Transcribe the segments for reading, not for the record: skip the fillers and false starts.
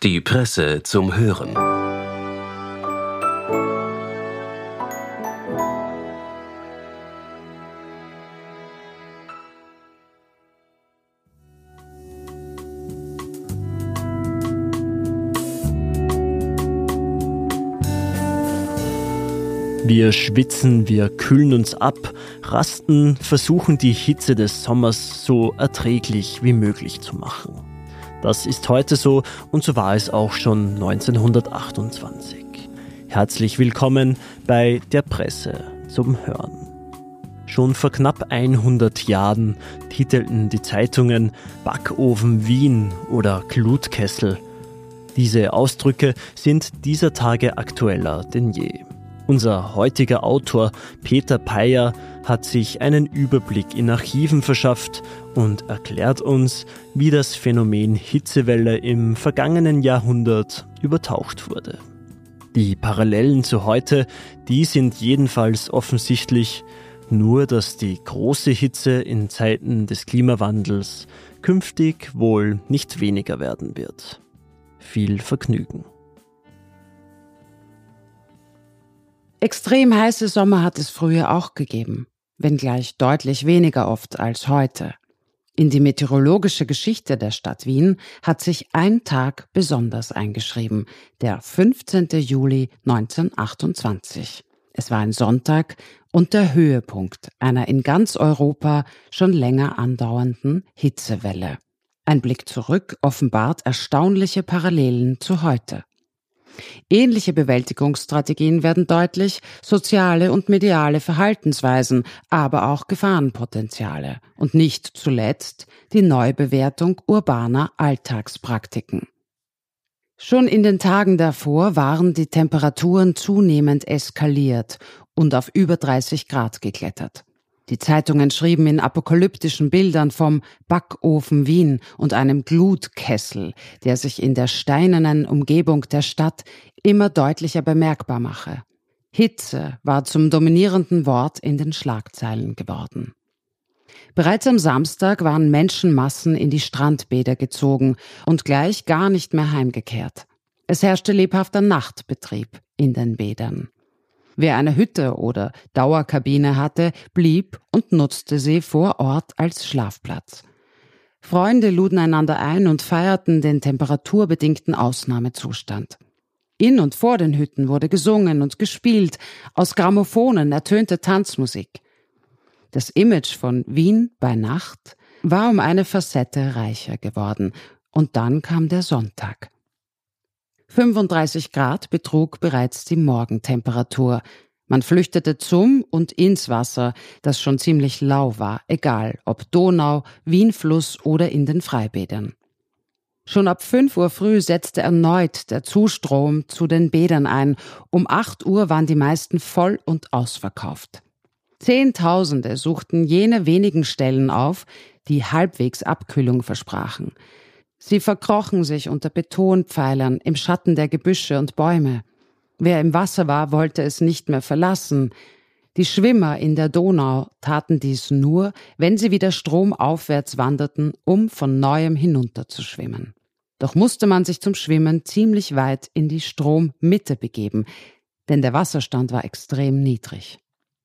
Die Presse zum Hören. Wir schwitzen, wir kühlen uns ab, rasten, versuchen die Hitze des Sommers so erträglich wie möglich zu machen. Das ist heute so und so war es auch schon 1928. Herzlich willkommen bei der Presse zum Hören. Schon vor knapp 100 Jahren titelten die Zeitungen Backofen Wien oder Glutkessel. Diese Ausdrücke sind dieser Tage aktueller denn je. Unser heutiger Autor Peter Peyer hat sich einen Überblick in Archiven verschafft und erklärt uns, wie das Phänomen Hitzewelle im vergangenen Jahrhundert übertaucht wurde. Die Parallelen zu heute, die sind jedenfalls offensichtlich, nur dass die große Hitze in Zeiten des Klimawandels künftig wohl nicht weniger werden wird. Viel Vergnügen. Extrem heiße Sommer hat es früher auch gegeben, wenngleich deutlich weniger oft als heute. In die meteorologische Geschichte der Stadt Wien hat sich ein Tag besonders eingeschrieben, der 15. Juli 1928. Es war ein Sonntag und der Höhepunkt einer in ganz Europa schon länger andauernden Hitzewelle. Ein Blick zurück offenbart erstaunliche Parallelen zu heute. Ähnliche Bewältigungsstrategien werden deutlich, soziale und mediale Verhaltensweisen, aber auch Gefahrenpotenziale und nicht zuletzt die Neubewertung urbaner Alltagspraktiken. Schon in den Tagen davor waren die Temperaturen zunehmend eskaliert und auf über 30 Grad geklettert. Die Zeitungen schrieben in apokalyptischen Bildern vom Backofen Wien und einem Glutkessel, der sich in der steinernen Umgebung der Stadt immer deutlicher bemerkbar mache. Hitze war zum dominierenden Wort in den Schlagzeilen geworden. Bereits am Samstag waren Menschenmassen in die Strandbäder gezogen und gleich gar nicht mehr heimgekehrt. Es herrschte lebhafter Nachtbetrieb in den Bädern. Wer eine Hütte oder Dauerkabine hatte, blieb und nutzte sie vor Ort als Schlafplatz. Freunde luden einander ein und feierten den temperaturbedingten Ausnahmezustand. In und vor den Hütten wurde gesungen und gespielt, aus Grammophonen ertönte Tanzmusik. Das Image von Wien bei Nacht war um eine Facette reicher geworden. Und dann kam der Sonntag. 35 Grad betrug bereits die Morgentemperatur. Man flüchtete zum und ins Wasser, das schon ziemlich lau war, egal ob Donau, Wienfluss oder in den Freibädern. Schon ab 5 Uhr früh setzte erneut der Zustrom zu den Bädern ein. Um 8 Uhr waren die meisten voll und ausverkauft. Zehntausende suchten jene wenigen Stellen auf, die halbwegs Abkühlung versprachen. Sie verkrochen sich unter Betonpfeilern im Schatten der Gebüsche und Bäume. Wer im Wasser war, wollte es nicht mehr verlassen. Die Schwimmer in der Donau taten dies nur, wenn sie wieder stromaufwärts wanderten, um von neuem hinunterzuschwimmen. Doch musste man sich zum Schwimmen ziemlich weit in die Strommitte begeben, denn der Wasserstand war extrem niedrig.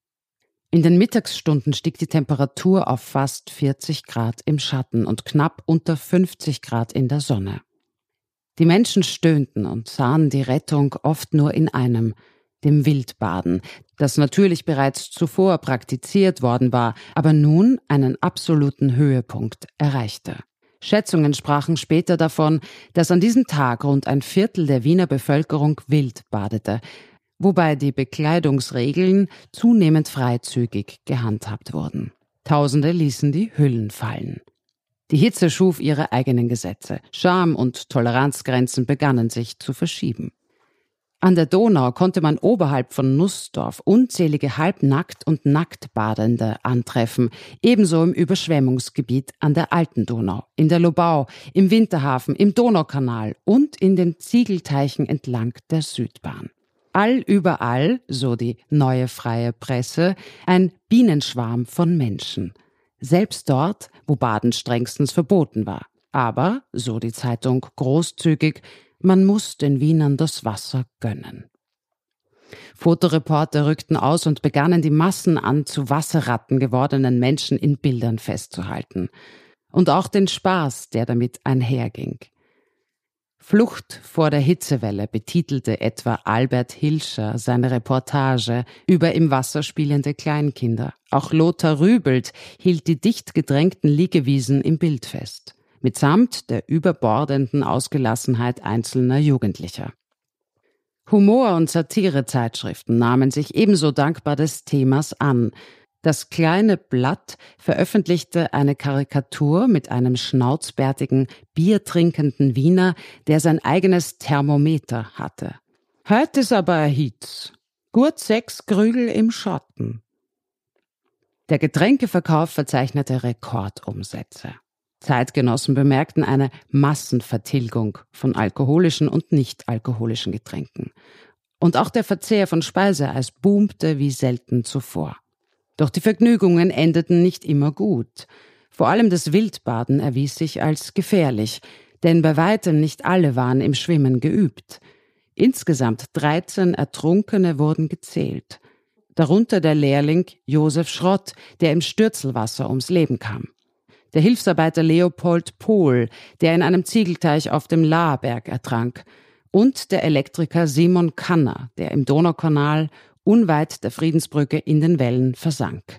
In den Mittagsstunden stieg die Temperatur auf fast 40 Grad im Schatten und knapp unter 50 Grad in der Sonne. Die Menschen stöhnten und sahen die Rettung oft nur in einem, dem Wildbaden, das natürlich bereits zuvor praktiziert worden war, aber nun einen absoluten Höhepunkt erreichte. Schätzungen sprachen später davon, dass an diesem Tag rund ein Viertel der Wiener Bevölkerung wild badete, wobei die Bekleidungsregeln zunehmend freizügig gehandhabt wurden. Tausende ließen die Hüllen fallen. Die Hitze schuf ihre eigenen Gesetze. Scham- und Toleranzgrenzen begannen sich zu verschieben. An der Donau konnte man oberhalb von Nussdorf unzählige halbnackt und Nacktbadende antreffen, ebenso im Überschwemmungsgebiet an der Alten Donau, in der Lobau, im Winterhafen, im Donaukanal und in den Ziegelteichen entlang der Südbahn. Allüberall, so die Neue Freie Presse, ein Bienenschwarm von Menschen. Selbst dort, wo Baden strengstens verboten war. Aber, so die Zeitung großzügig, Man muss den Wienern das Wasser gönnen. Fotoreporter rückten aus und begannen die Massen an zu Wasserratten gewordenen Menschen in Bildern festzuhalten. Und auch den Spaß, der damit einherging. Flucht vor der Hitzewelle betitelte etwa Albert Hilscher seine Reportage über im Wasser spielende Kleinkinder. Auch Lothar Rübelt hielt die dicht gedrängten Liegewiesen im Bild fest, mitsamt der überbordenden Ausgelassenheit einzelner Jugendlicher. Humor- und Satirezeitschriften nahmen sich ebenso dankbar des Themas an. Das kleine Blatt veröffentlichte eine Karikatur mit einem schnauzbärtigen, biertrinkenden Wiener, der sein eigenes Thermometer hatte. »Heut is aber a Hitz. Gut 6 Grügel im Schatten.« Der Getränkeverkauf verzeichnete Rekordumsätze. Zeitgenossen bemerkten eine Massenvertilgung von alkoholischen und nicht-alkoholischen Getränken. Und auch der Verzehr von Speiseeis boomte wie selten zuvor. Doch die Vergnügungen endeten nicht immer gut. Vor allem das Wildbaden erwies sich als gefährlich, denn bei weitem nicht alle waren im Schwimmen geübt. Insgesamt 13 Ertrunkene wurden gezählt. Darunter der Lehrling Josef Schrott, der im Stürzelwasser ums Leben kam. Der Hilfsarbeiter Leopold Pohl, der in einem Ziegelteich auf dem Laarberg ertrank. Und der Elektriker Simon Kanner, der im Donaukanal unweit der Friedensbrücke in den Wellen versank.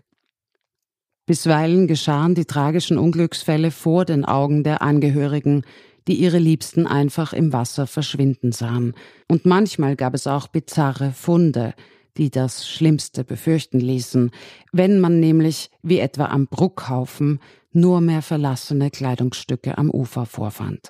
Bisweilen geschahen die tragischen Unglücksfälle vor den Augen der Angehörigen, die ihre Liebsten einfach im Wasser verschwinden sahen. Und manchmal gab es auch bizarre Funde, die das Schlimmste befürchten ließen, wenn man nämlich, wie etwa am Bruckhaufen, nur mehr verlassene Kleidungsstücke am Ufer vorfand.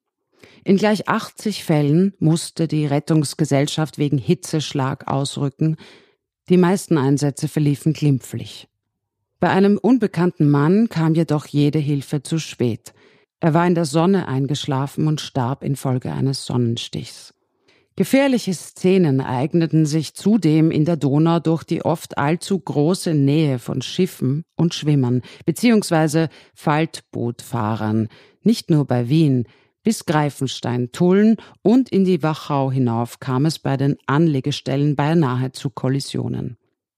In gleich 80 Fällen musste die Rettungsgesellschaft wegen Hitzeschlag ausrücken. Die meisten Einsätze verliefen glimpflich. Bei einem unbekannten Mann kam jedoch jede Hilfe zu spät. Er war in der Sonne eingeschlafen und starb infolge eines Sonnenstichs. Gefährliche Szenen ereigneten sich zudem in der Donau durch die oft allzu große Nähe von Schiffen und Schwimmern bzw. Faltbootfahrern, nicht nur bei Wien. Bis Greifenstein, Tulln und in die Wachau hinauf kam es bei den Anlegestellen beinahe zu Kollisionen.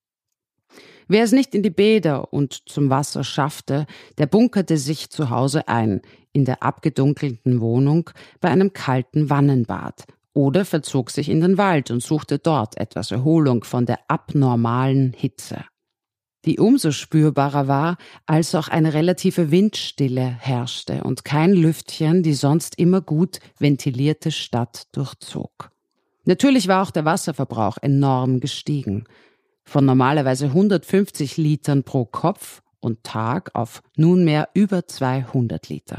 Wer es nicht in die Bäder und zum Wasser schaffte, der bunkerte sich zu Hause ein, in der abgedunkelten Wohnung bei einem kalten Wannenbad oder verzog sich in den Wald und suchte dort etwas Erholung von der abnormalen Hitze, die umso spürbarer war, als auch eine relative Windstille herrschte und kein Lüftchen die sonst immer gut ventilierte Stadt durchzog. Natürlich war auch der Wasserverbrauch enorm gestiegen. Von normalerweise 150 Litern pro Kopf und Tag auf nunmehr über 200 Liter.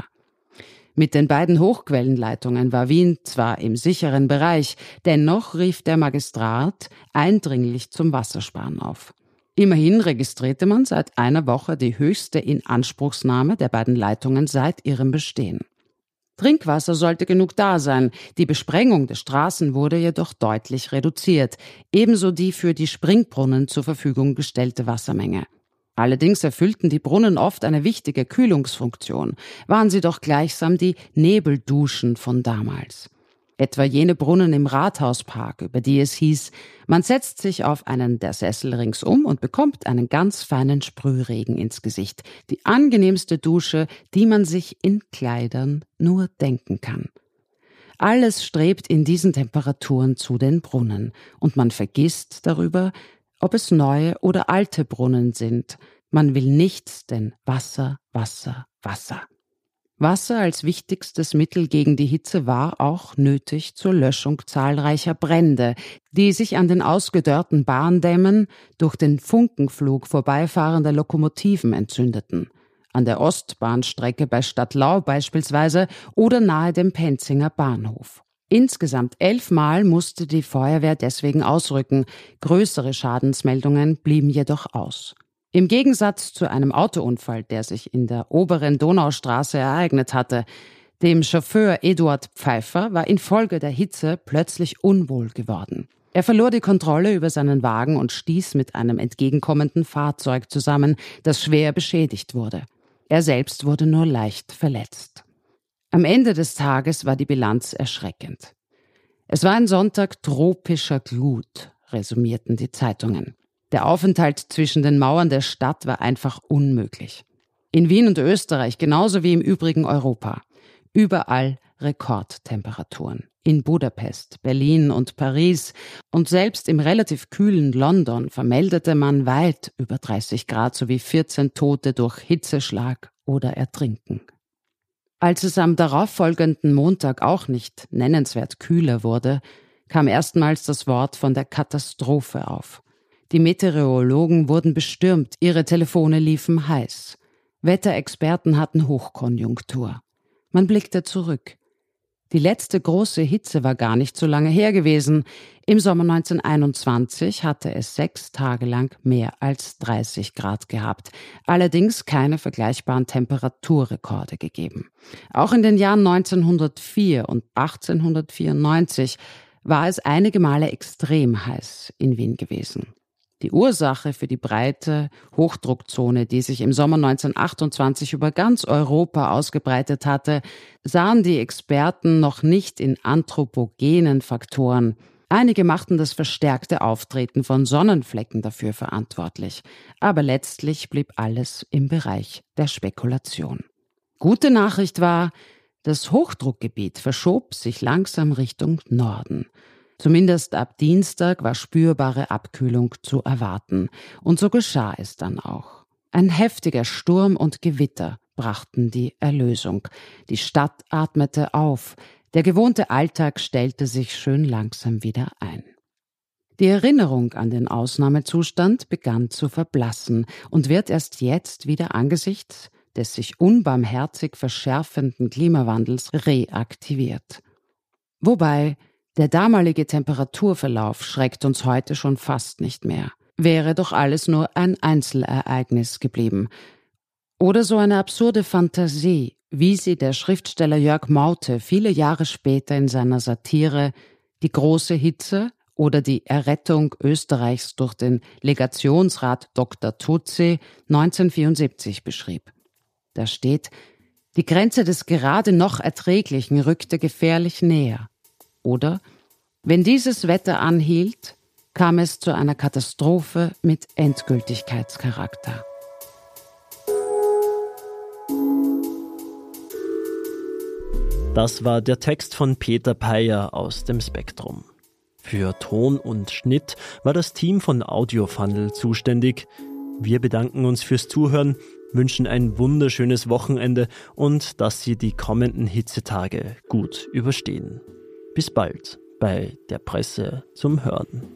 Mit den beiden Hochquellenleitungen war Wien zwar im sicheren Bereich, dennoch rief der Magistrat eindringlich zum Wassersparen auf. Immerhin registrierte man seit einer Woche die höchste Inanspruchsnahme der beiden Leitungen seit ihrem Bestehen. Trinkwasser sollte genug da sein, die Besprengung der Straßen wurde jedoch deutlich reduziert, ebenso die für die Springbrunnen zur Verfügung gestellte Wassermenge. Allerdings erfüllten die Brunnen oft eine wichtige Kühlungsfunktion, waren sie doch gleichsam die Nebelduschen von damals. Etwa jene Brunnen im Rathauspark, über die es hieß, man setzt sich auf einen der Sessel ringsum und bekommt einen ganz feinen Sprühregen ins Gesicht. Die angenehmste Dusche, die man sich in Kleidern nur denken kann. Alles strebt in diesen Temperaturen zu den Brunnen und man vergisst darüber, ob es neue oder alte Brunnen sind. Man will nichts, denn Wasser, Wasser, Wasser. Wasser als wichtigstes Mittel gegen die Hitze war auch nötig zur Löschung zahlreicher Brände, die sich an den ausgedörrten Bahndämmen durch den Funkenflug vorbeifahrender Lokomotiven entzündeten. An der Ostbahnstrecke bei Stadtlau beispielsweise oder nahe dem Penzinger Bahnhof. Insgesamt 11 Mal musste die Feuerwehr deswegen ausrücken, größere Schadensmeldungen blieben jedoch aus. Im Gegensatz zu einem Autounfall, der sich in der oberen Donaustraße ereignet hatte, dem Chauffeur Eduard Pfeiffer war infolge der Hitze plötzlich unwohl geworden. Er verlor die Kontrolle über seinen Wagen und stieß mit einem entgegenkommenden Fahrzeug zusammen, das schwer beschädigt wurde. Er selbst wurde nur leicht verletzt. Am Ende des Tages war die Bilanz erschreckend. Es war ein Sonntag tropischer Glut, resümierten die Zeitungen. Der Aufenthalt zwischen den Mauern der Stadt war einfach unmöglich. In Wien und Österreich, genauso wie im übrigen Europa. Überall Rekordtemperaturen. In Budapest, Berlin und Paris und selbst im relativ kühlen London vermeldete man weit über 30 Grad sowie 14 Tote durch Hitzeschlag oder Ertrinken. Als es am darauffolgenden Montag auch nicht nennenswert kühler wurde, kam erstmals das Wort von der Katastrophe auf. Die Meteorologen wurden bestürmt, ihre Telefone liefen heiß. Wetterexperten hatten Hochkonjunktur. Man blickte zurück. Die letzte große Hitze war gar nicht so lange her gewesen. Im Sommer 1921 hatte es 6 Tage lang mehr als 30 Grad gehabt, allerdings keine vergleichbaren Temperaturrekorde gegeben. Auch in den Jahren 1904 und 1894 war es einige Male extrem heiß in Wien gewesen. Die Ursache für die breite Hochdruckzone, die sich im Sommer 1928 über ganz Europa ausgebreitet hatte, sahen die Experten noch nicht in anthropogenen Faktoren. Einige machten das verstärkte Auftreten von Sonnenflecken dafür verantwortlich. Aber letztlich blieb alles im Bereich der Spekulation. Gute Nachricht war, das Hochdruckgebiet verschob sich langsam Richtung Norden. Zumindest ab Dienstag war spürbare Abkühlung zu erwarten. Und so geschah es dann auch. Ein heftiger Sturm und Gewitter brachten die Erlösung. Die Stadt atmete auf. Der gewohnte Alltag stellte sich schön langsam wieder ein. Die Erinnerung an den Ausnahmezustand begann zu verblassen und wird erst jetzt wieder angesichts des sich unbarmherzig verschärfenden Klimawandels reaktiviert. Wobei der damalige Temperaturverlauf schreckt uns heute schon fast nicht mehr. Wäre doch alles nur ein Einzelereignis geblieben. Oder so eine absurde Fantasie, wie sie der Schriftsteller Jörg Maute viele Jahre später in seiner Satire »Die große Hitze« oder die Errettung Österreichs durch den Legationsrat Dr. Tutsi 1974 beschrieb. Da steht: Die Grenze des gerade noch Erträglichen rückte gefährlich näher. Oder, wenn dieses Wetter anhielt, kam es zu einer Katastrophe mit Endgültigkeitscharakter. Das war der Text von Peter Peyer aus dem Spektrum. Für Ton und Schnitt war das Team von Audiofunnel zuständig. Wir bedanken uns fürs Zuhören, wünschen ein wunderschönes Wochenende und dass Sie die kommenden Hitzetage gut überstehen. Bis bald bei der Presse zum Hören.